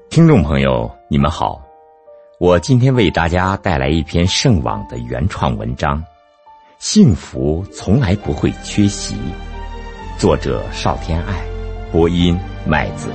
听众朋友，你们好，我今天为大家带来一篇圣网的原创文章，幸福从来不会缺席。作者邵天爱，播音麦子。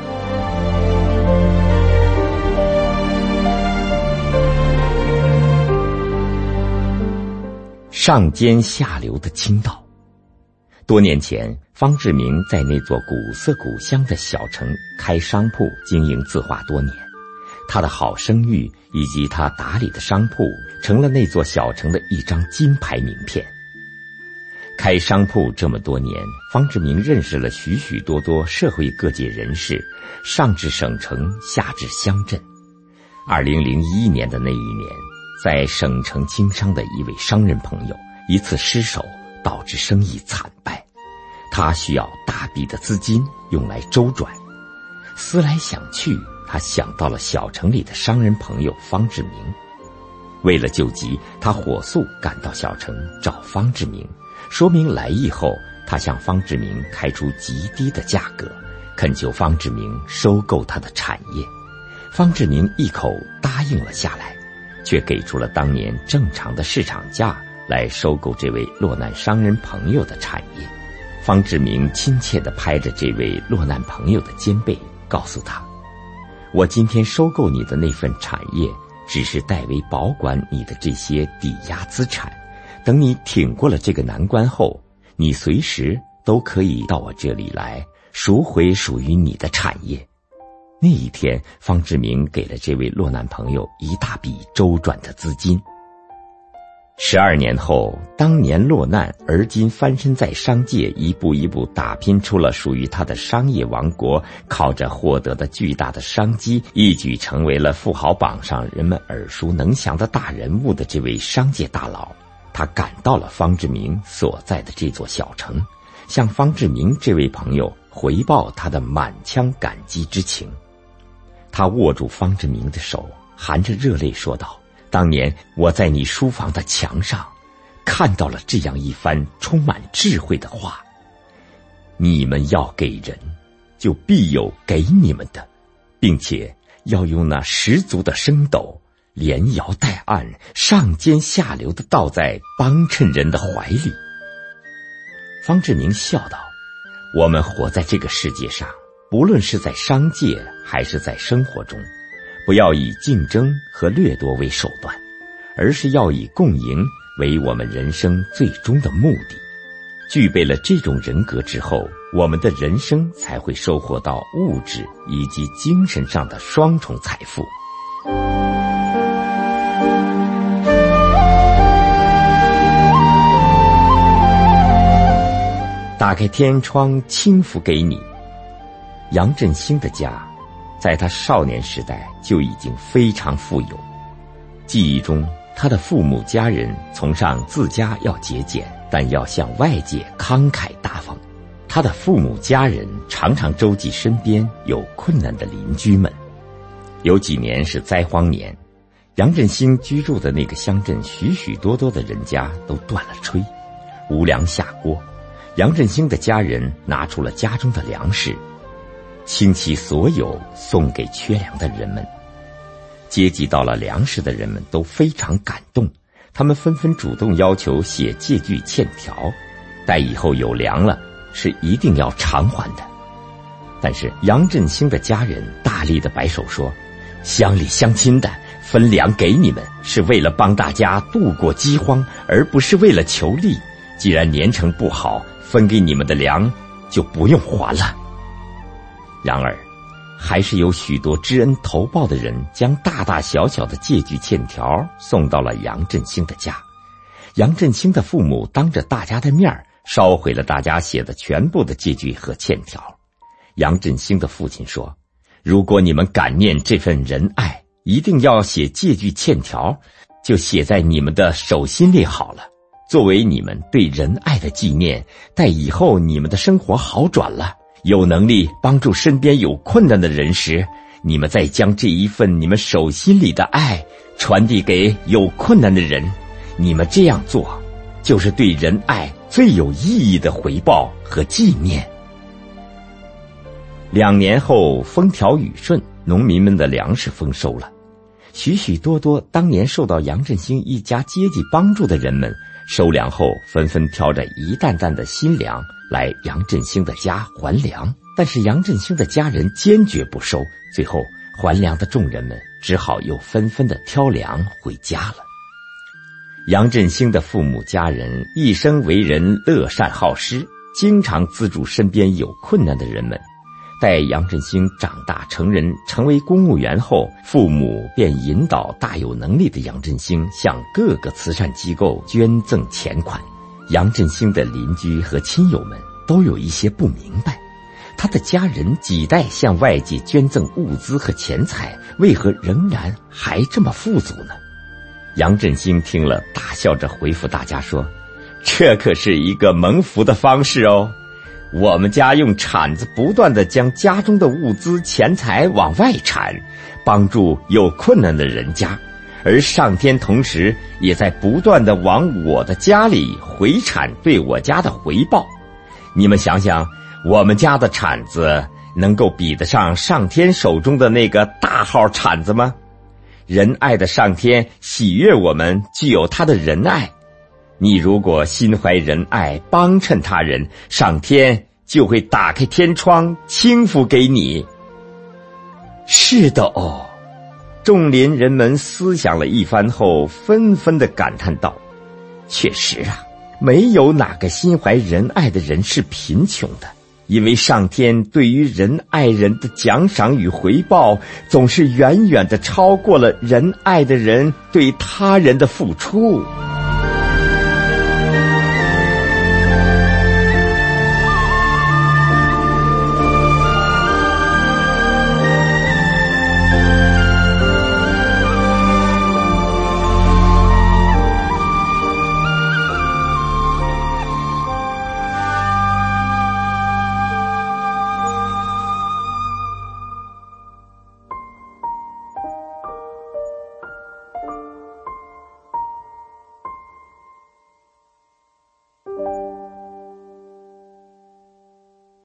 上尖下流的倾倒。多年前，方志明在那座古色古香的小城开商铺，经营字画多年。他的好声誉以及他打理的商铺，成了那座小城的一张金牌名片。开商铺这么多年，方志明认识了许许多多社会各界人士，上至省城，下至乡镇。2001年的那一年，在省城经商的一位商人朋友一次失手，导致生意惨败，他需要大笔的资金用来周转。思来想去，他想到了小城里的商人朋友方志明。为了救急，他火速赶到小城找方志明，说明来意后，他向方志明开出极低的价格，恳求方志明收购他的产业。方志明一口答应了下来，却给出了当年正常的市场价来收购这位落难商人朋友的产业。方志明亲切地拍着这位落难朋友的肩背，告诉他，我今天收购你的那份产业，只是代为保管你的这些抵押资产，等你挺过了这个难关后，你随时都可以到我这里来赎回属于你的产业。那一天，方志明给了这位落难朋友一大笔周转的资金。12年后，当年落难而今翻身在商界，一步一步打拼出了属于他的商业王国，靠着获得的巨大的商机，一举成为了富豪榜上人们耳熟能详的大人物的这位商界大佬，他赶到了方志明所在的这座小城，向方志明这位朋友回报他的满腔感激之情。他握住方志明的手，含着热泪说道，当年我在你书房的墙上看到了这样一番充满智慧的话，你们要给人，就必有给你们的，并且要用那十足的升斗，连摇带按，上尖下流地倒在帮衬人的怀里。方志明笑道，我们活在这个世界上，不论是在商界还是在生活中，不要以竞争和掠夺为手段，而是要以共赢为我们人生最终的目的。具备了这种人格之后，我们的人生才会收获到物质以及精神上的双重财富。打开天窗，轻抚给你。杨振兴的家在他少年时代就已经非常富有。记忆中，他的父母家人崇尚自家要节俭，但要向外界慷慨大方。他的父母家人常常周济身边有困难的邻居们。有几年是灾荒年，杨振兴居住的那个乡镇许许多多的人家都断了炊，无粮下锅。杨振兴的家人拿出了家中的粮食，倾其所有送给缺粮的人们。接济到了粮食的人们都非常感动，他们纷纷主动要求写借据欠条，待以后有粮了是一定要偿还的。但是杨振兴的家人大力的摆手说，乡里乡亲的分粮给你们是为了帮大家度过饥荒，而不是为了求利，既然年成不好，分给你们的粮就不用还了。然而还是有许多知恩图报的人将大大小小的借据欠条送到了杨振兴的家。杨振兴的父母当着大家的面烧毁了大家写的全部的借据和欠条。杨振兴的父亲说，如果你们感念这份仁爱，一定要写借据欠条，就写在你们的手心里好了，作为你们对仁爱的纪念，待以后你们的生活好转了，有能力帮助身边有困难的人时，你们再将这一份你们手心里的爱传递给有困难的人，你们这样做就是对仁爱最有意义的回报和纪念。2年后风调雨顺， 农民们的粮食丰收了。许许多多当年受到杨振兴一家接济帮助的人们，收粮后纷纷挑着一担担的新粮来杨振兴的家还粮。但是杨振兴的家人坚决不收，最后还粮的众人们只好又纷纷地挑粮回家了。杨振兴的父母家人一生为人乐善好施，经常资助身边有困难的人们。待杨振兴长大成人，成为公务员后，父母便引导大有能力的杨振兴向各个慈善机构捐赠钱款。杨振兴的邻居和亲友们都有一些不明白，他的家人几代向外界捐赠物资和钱财，为何仍然还这么富足呢？杨振兴听了，大笑着回复大家说：“这可是一个蒙福的方式哦。我们家用铲子不断地将家中的物资钱财往外铲，帮助有困难的人家，而上天同时也在不断地往我的家里回铲对我家的回报。你们想想，我们家的铲子能够比得上上天手中的那个大号铲子吗？仁爱的上天喜悦我们具有他的仁爱，你如果心怀仁爱，帮衬他人，上天就会打开天窗倾福给你。”是的哦，众邻人们思想了一番后，纷纷地感叹道：“确实啊，没有哪个心怀仁爱的人是贫穷的，因为上天对于仁爱人的奖赏与回报，总是远远地超过了仁爱的人对他人的付出。”